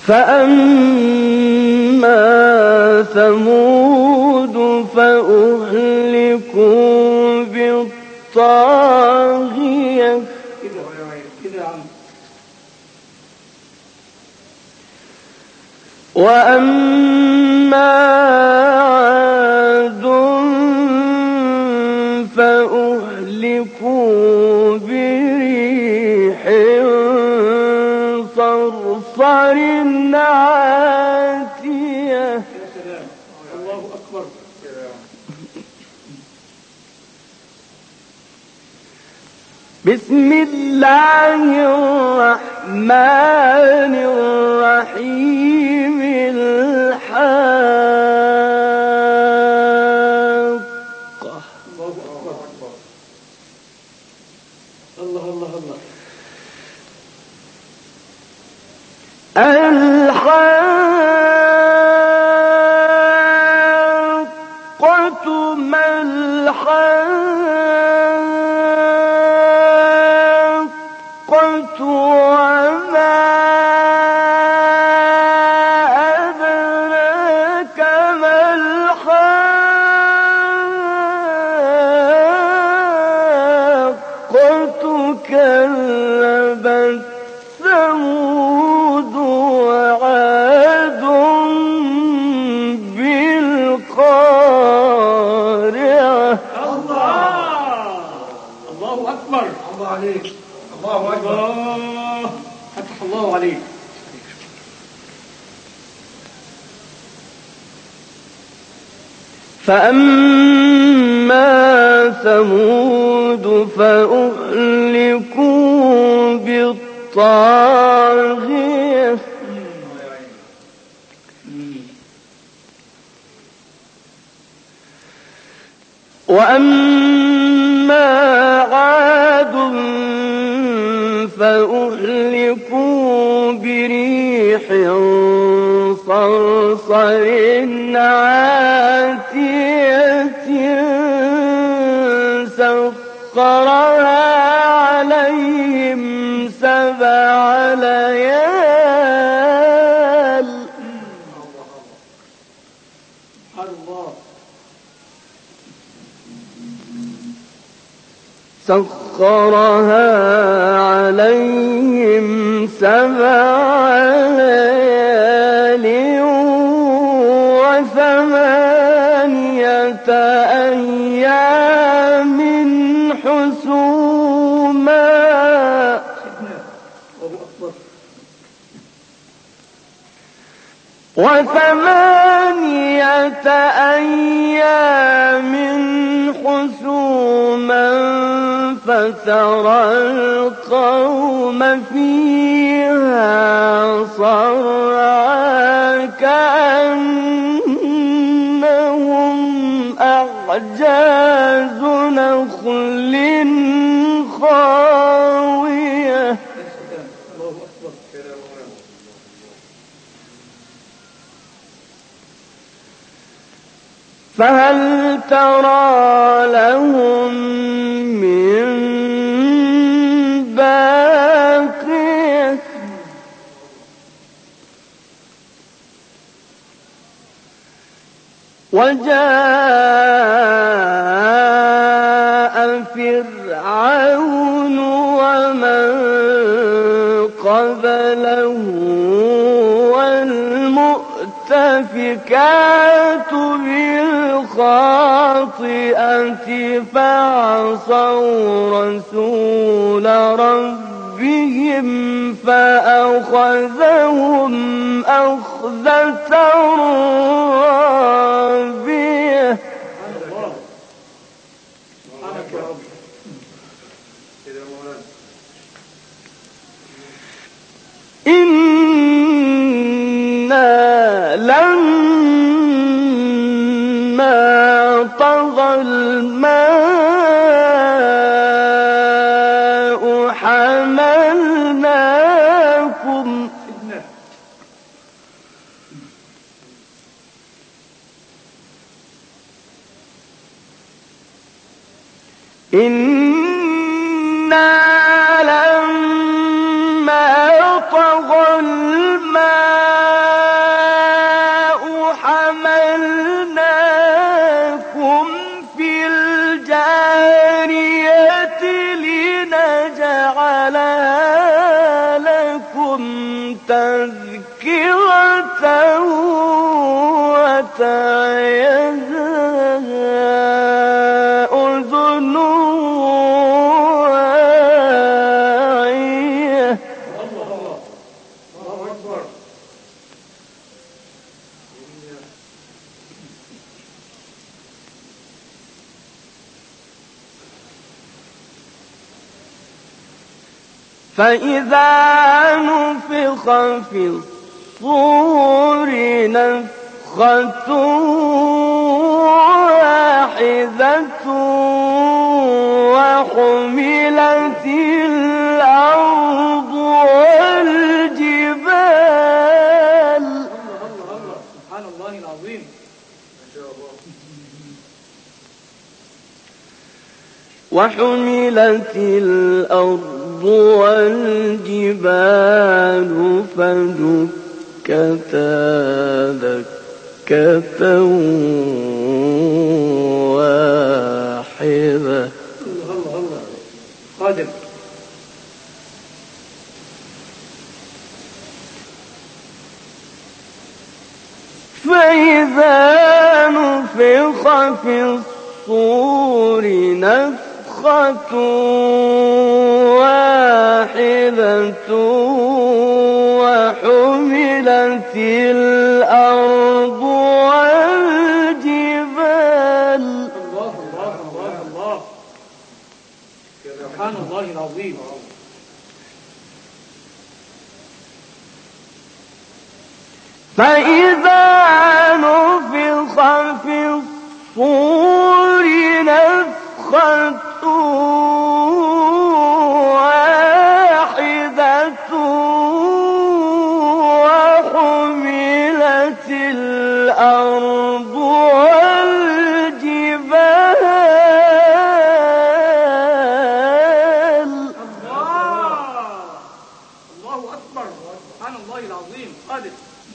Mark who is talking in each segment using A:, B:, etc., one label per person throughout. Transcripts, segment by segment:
A: فأما ثمود فأهلكوا بالطاغية وأما عاد فأهلكوا بريح صرصر عاتية.
B: الله أكبر.
A: بسم الله الرحمن الرحيم. الحاقة.
B: الله أكبر. الله الله الله.
A: الحاقة ما الحاقة وما أدراك ما الحاقة كذبت ثمود وعاد بالقارعة.
B: الله أكبر. الله عليك. الله أكبر. فتح الله عليك.
A: فأما ثمود فأهلكوا بالطاغية وأما عاد فأهلكوا بريح صرصر عاتية سخرها عليهم 7 ليال. سخرها عليهم 7 ليال و8 أيام حسوما فترى القوم فيها صرعى كأنهم أعجاز نخل خاوية. فهل ترى لهم من باقية وجاء فرعون ومن قبله والمؤتفكات بالخاطئة فعصوا رسول ربهم فأخذهم أخذة رابية. إنا لما طغى الماء حملناكم إنا لما طغى الماء جعلها لكم تذكرة وتعيها أذن واعية.
B: الله أكبر.
A: فإذا نفخ في الصور نفخة واحدة وحملت الأرض والجبال.
B: الله سبحان الله العظيم. ما شاء الله.
A: وحملت الأرض والجبال فدكتا دكة واحدة.
B: الله قادر.
A: فإذا نفخ في الصور نفخة واحدة وحملت الأرض والجبال.
B: الله سبحان الله العظيم.
A: فإذا نفخ في الصور نفخة واحدة وحملت الأرض والجبال.
B: الله أكبر. سبحان الله العظيم. قادر.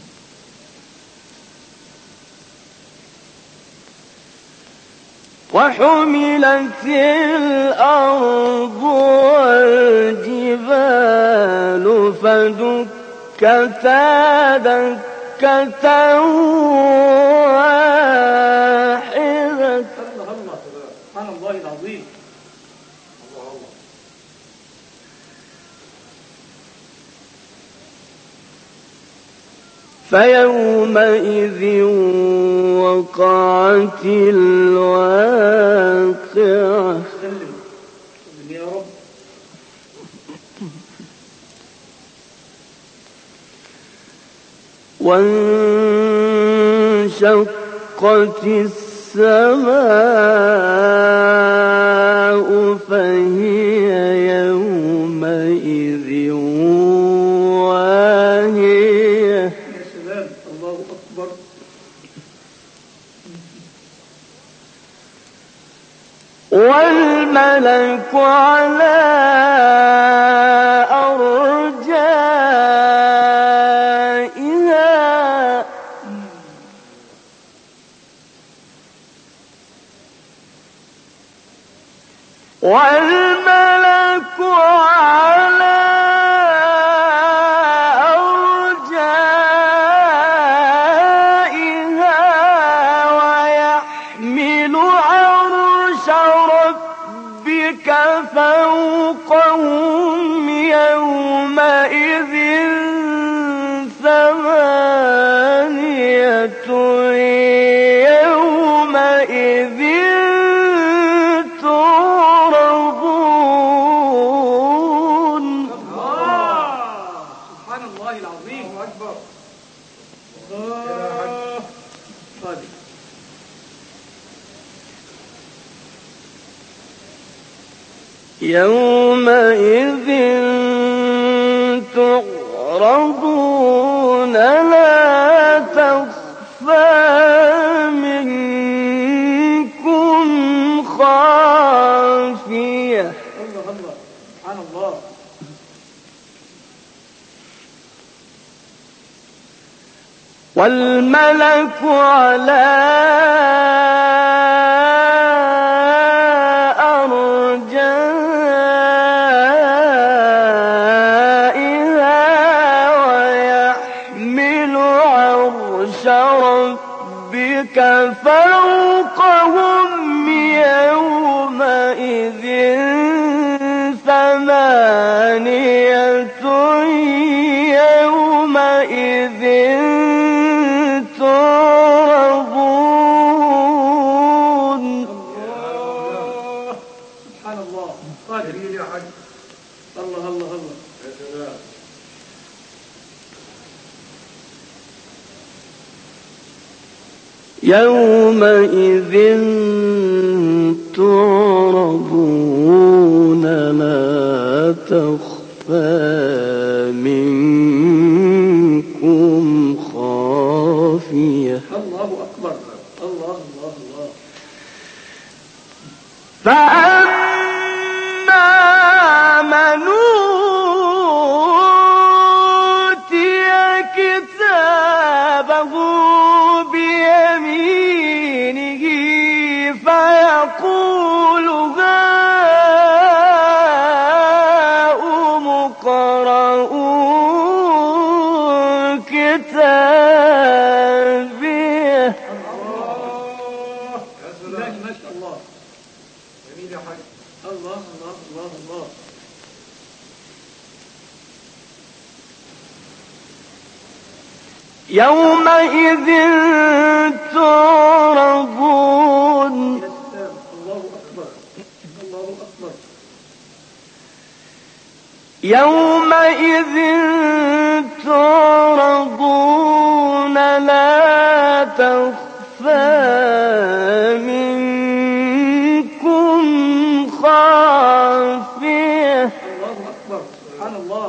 A: وحملت الأرض والجبال فدكتا دكة واحدة.
B: الله سبحان الله العظيم.
A: فيومئذ وقعت الواقعة.
B: سلم يا رب.
A: وانشقت السماء فهي يومئذ واهية.
B: يا سلام. الله أكبر.
A: والملك على أرجائها والملك على أرجائها ويحمل عرش ربك فوقهم يومئذ ثمانية يومئذ تعرضون.
B: سبحان الله العظيم. الله أكبر. الله قادر.
A: يومئذ تعرضون لا تخفى منكم خافية.
B: الله سبحان الله.
A: والملك على أرجائها
B: الله الله. يا سلام.
A: يومئذ تعرضون لا تخفى منكم خافية.
B: الله أكبر. الله الله الله.
A: فأما من أوتي كتابه بيمينه فيقول هاؤم اقرءوا كتابيه.
B: ما شاء الله. جميل يا حاج. الله الله الله الله.
A: يومئذ تعرضون.
B: الله أكبر. الله أكبر.
A: يومئذ تعرضون لا تخفى منكم خافية.
B: الله أكبر. سبحان الله.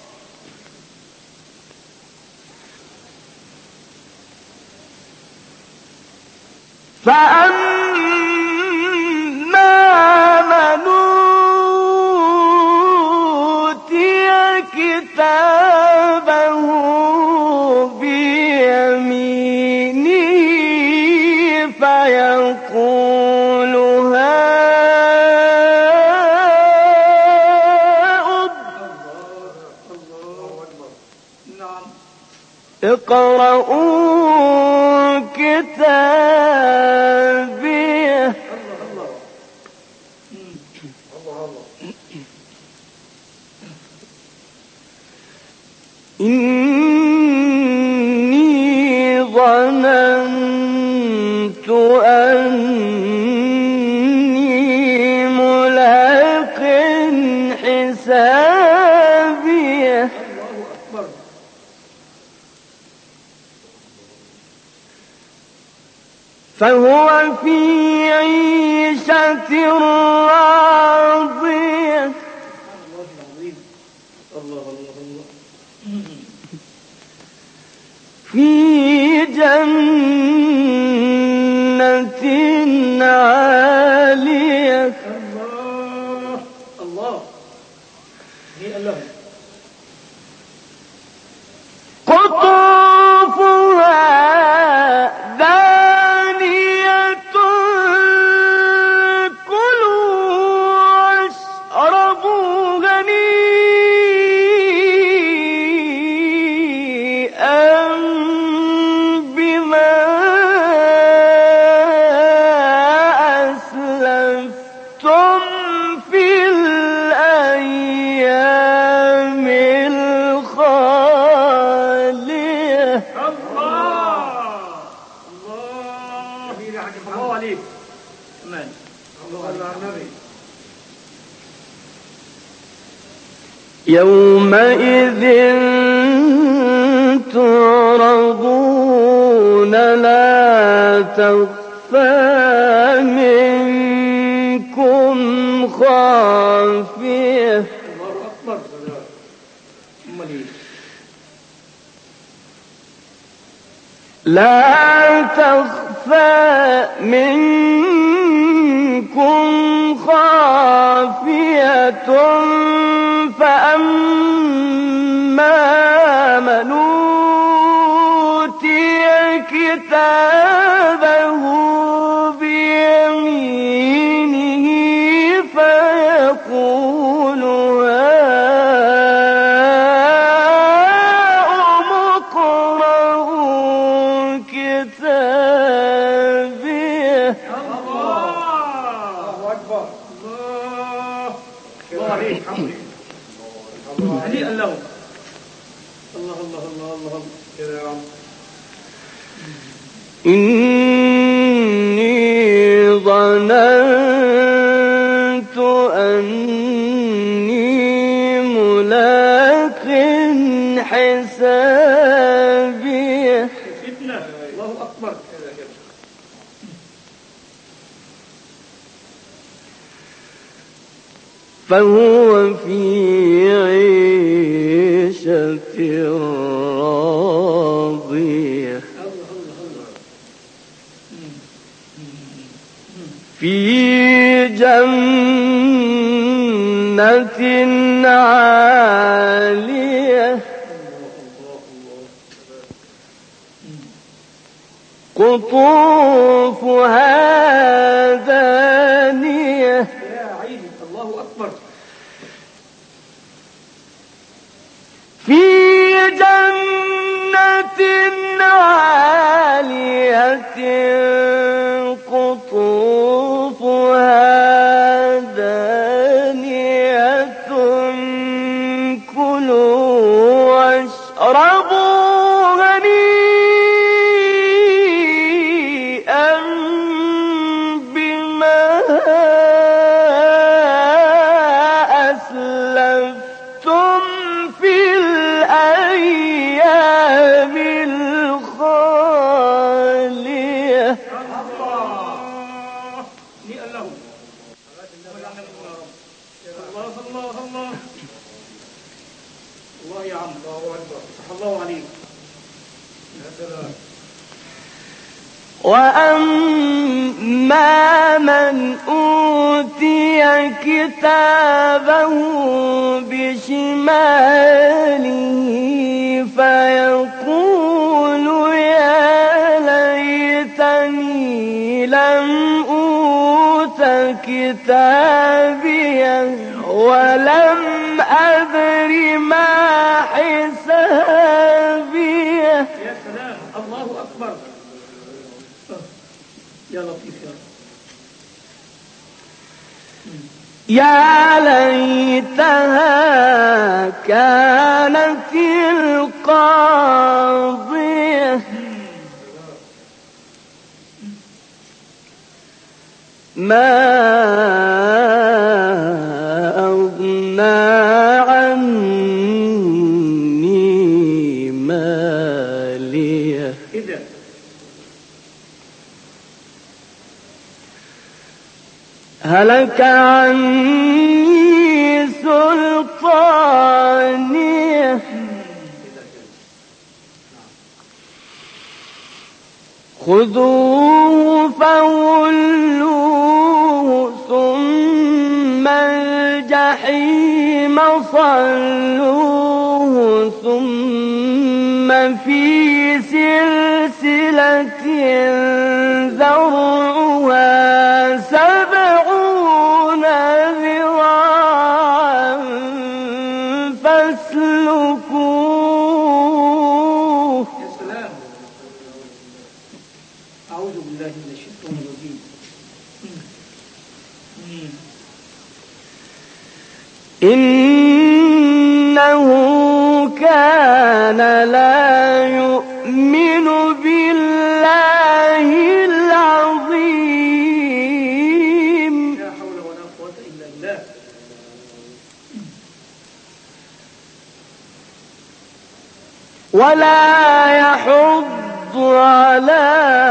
A: فأما من أوتي كتابه بيمينه فيقول هاؤم اقرءوا كتابيه. إني ظننت أني ملاق حسابيه. فهو في عيشة راضية. في جنة عالية.
B: الله الله. هي الله.
A: قطوفها دانية كلوا واشربوا هنيئا بما أسلفتم في الأيام الخالية.
B: الله عليك. كمان. الله على النبي.
A: يومئذ تعرضون لا تخفى منكم خافية.
B: الله أكبر.
A: لا تخفى منكم خافية فأما من أوتي كتابه بيمينه فيقول هاؤم اقرءوا كتابيه.
B: الله أكبر. الله عليك. هنيئا له. الله الله الله الله كده يا عم.
A: إني ظننت أني ملاق حسابيه
B: فتنة. الله أكبر.
A: فهو في عيشة راضية في جنة عالية قطوفها دانية.
B: يا عيني. الله أكبر.
A: في جنة عالية قطوفها دانية كلوا واشربوا هنيئا بما أسلفتم في الأيام الخالية.
B: الله. نيئا له. الله الله الله. الله يا عم. الله أكبر. الله عليك. يا سلام.
A: وأما من أوتي كتابه بشماله فيقول يا ليتني لم أوت كتابيه ولم أدر ما حسابيه.
B: يا سلام. الله أكبر. يا لطيف
A: يا ليتها كانت القاضية ما أغنى عني مالية.
B: كده.
A: هلك عني سلطانيه خذوه فغلوه ثم الجحيم صلوه ثم في سلسلة ذرعها 70 ذراعا فاسلكوه.
B: يا سلام. أعوذ بالله من الشيطان الرجيم.
A: إنه كان لا يؤمن بالله العظيم
B: لا حول ولا قوة إلا بالله.
A: ولا يحض على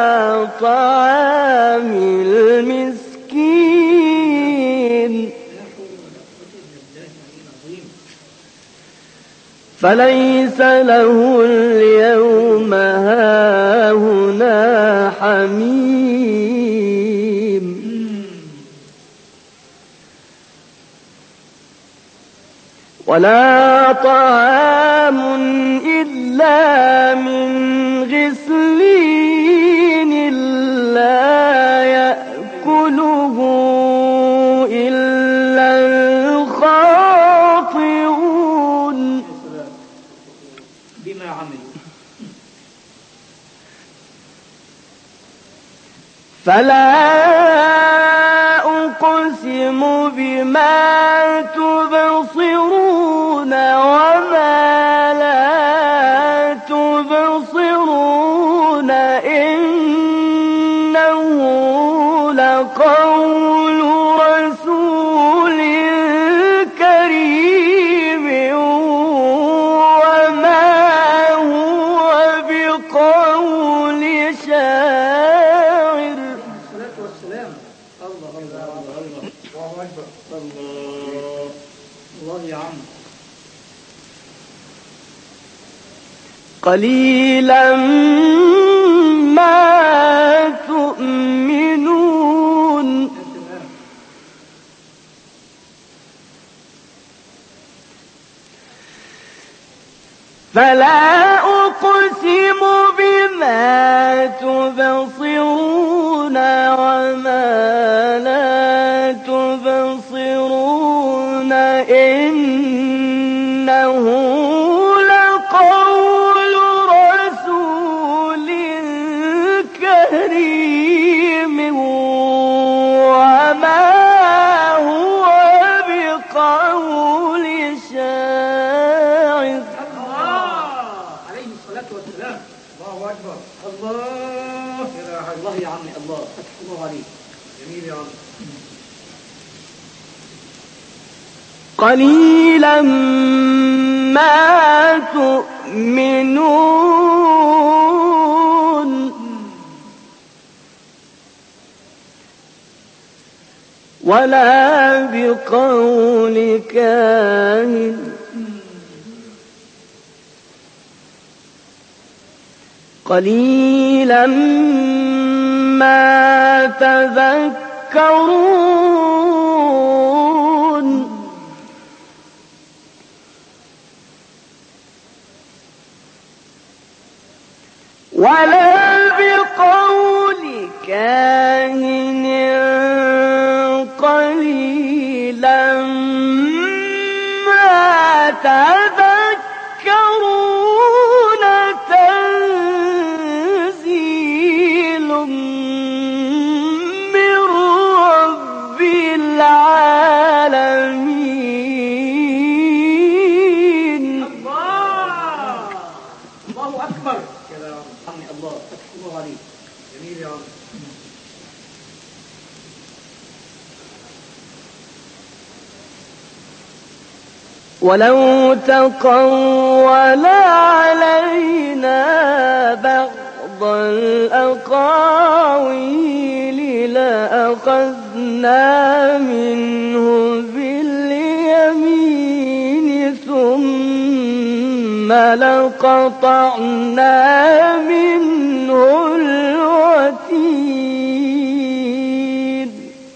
A: طعام المسكين فليس له اليوم هاهنا حميم ولا طعام إلا من غسلين لا يأكله إلا الخاطئون
B: بما عملوا.
A: فلا أقسم بما تبصرون وما لا تبصرون إنه لقول رسول كريم قليلا ما تؤمنون فلا أقسم بما تبصرون وما لا تبصرون إنه لقول رسول كريم وما هو بقول شاعر.
B: عليه الصلاة والسلام. الله أكبر. الله الله يا عمي الله فتح الله عليك. جميل يا عمي.
A: قليلا ما تؤمنون ولا بقول كاهن قليلا ما تذكرون ولا بقول كاهن قليلا ما تذكرون تنزيل من رب العالمين.
B: الله أكبر. عمي الله فتح الله عليك. جميل يا عمي.
A: ولو تقول علينا بعض الأقاويل لأخذنا منه باليمين ثم لقطعنا منه الوتين.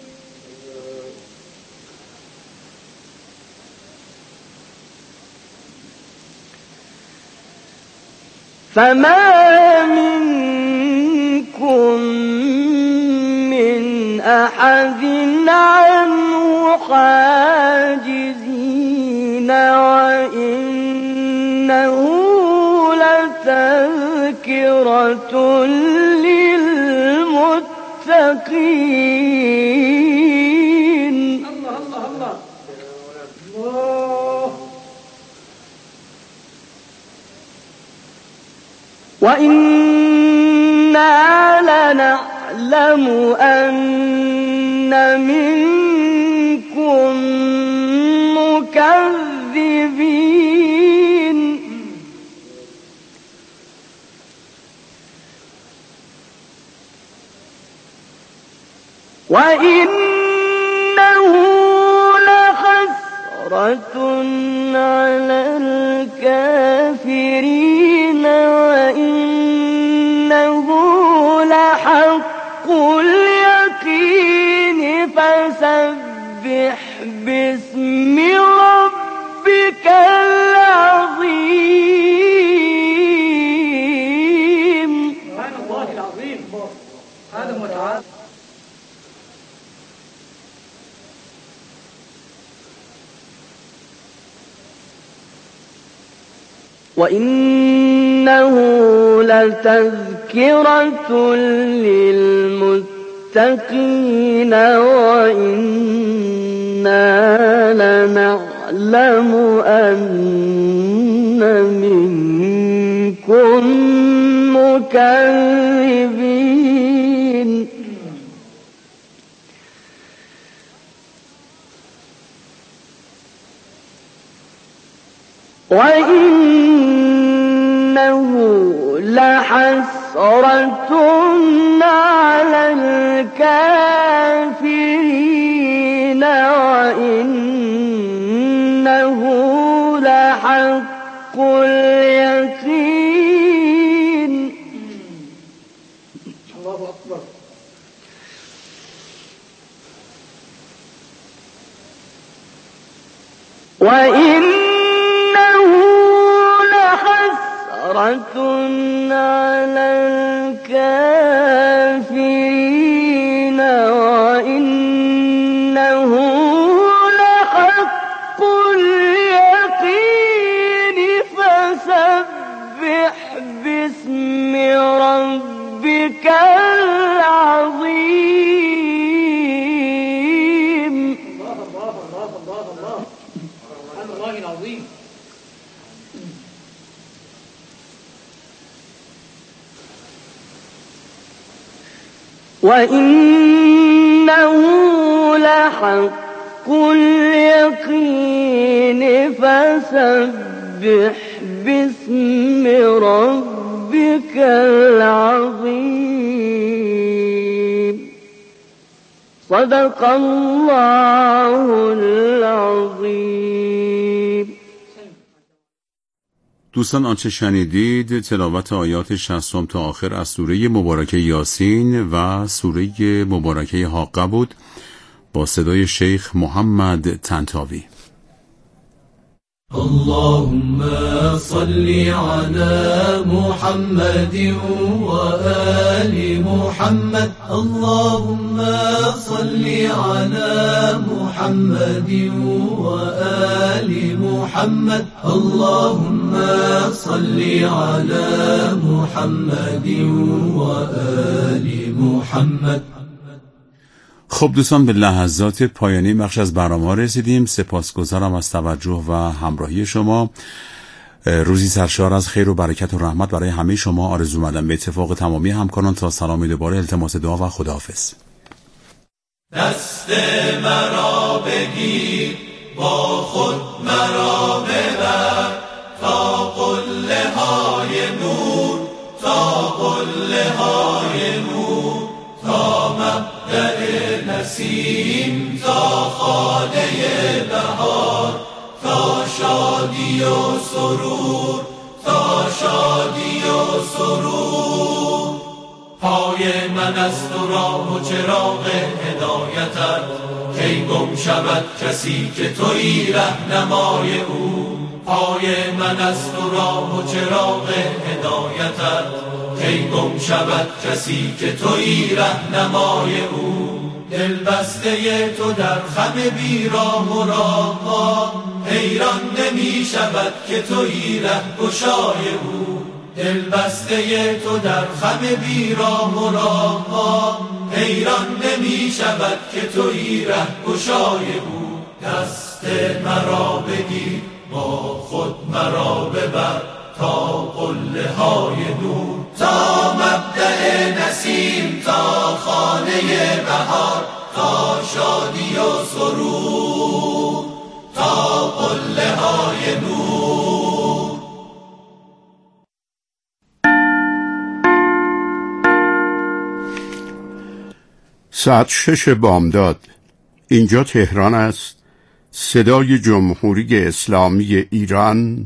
A: فما منكم من أحد عنه حاجزين وإنه لتذكرة للمتقين.
B: الله الله الله الله.
A: وإنا لنعلم أن منكم مكذبين وإنه لحسرة على الكافرين وإنه لحق اليقين فسبح باسم ربك العظيم.
B: سبحان الله العظيم. هذا متعال.
A: وإنه لتذكرة للمتقين وإنا لنعلم أن منكم مكذبين وإنه لحسرة على الكافرين وإنه لحق اليقين وإنه لحسرة على الكافرين وإنه لحق اليقين فسبح باسم ربك العظيم.
B: الله الله الله الله الله، سبحان الله العظيم.
A: وإنه لحق اليقين فسبح باسم ربك العظيم. صدق الله العظيم.
C: دوستان آنچه شنیدید تلاوت آیات 60 تا آخر از سوره مبارکه یاسین و سوره مبارکه حاقه بود با صدای شیخ محمد طنطاوی.
D: اللهم صل على محمد وآل محمد. اللهم صل على محمد وآل محمد. اللهم صل على محمد وآل محمد.
C: خب دوستان به لحظات پایانی بخش از برنامه رسیدیم. سپاسگزارم از توجه و همراهی شما. روزی سرشار از خیر و برکت و رحمت برای همه شما آرزو مندم. به اتفاق تمامی همکاران تا سلامی دوباره التماس دعا و خداحافظ.
D: دست مرا بگیر با خود مرا ببر تا قله های نور، تا قله های نور، تا مبدأ نسیم، تا خانه بهار، تا شادی و سرور، تا شادی و سرور. پای من است و راه و چراغ هدایتت، کی گم شود کسی که تویی رهنمای او. پای من است و راه و چراغ هدایتت، کی گم شود کسی که تویی رهنمای او. دل بسته تو در خم بیراه و راهها، حیران نمی شود که تویی رهگشای او. دل بسته تو در خم بیراه و راهها، حیران نمی شود که تویی رهگشای او. دست مرا بگیر با خود مرا ببر تا قله های نور، تا مبدأ نسیم، تا خانه بهار، تا شادی و سرور، تا قله های نور.
E: ساعت 6 بامداد. اینجا تهران است. صدای جمهوری اسلامی ایران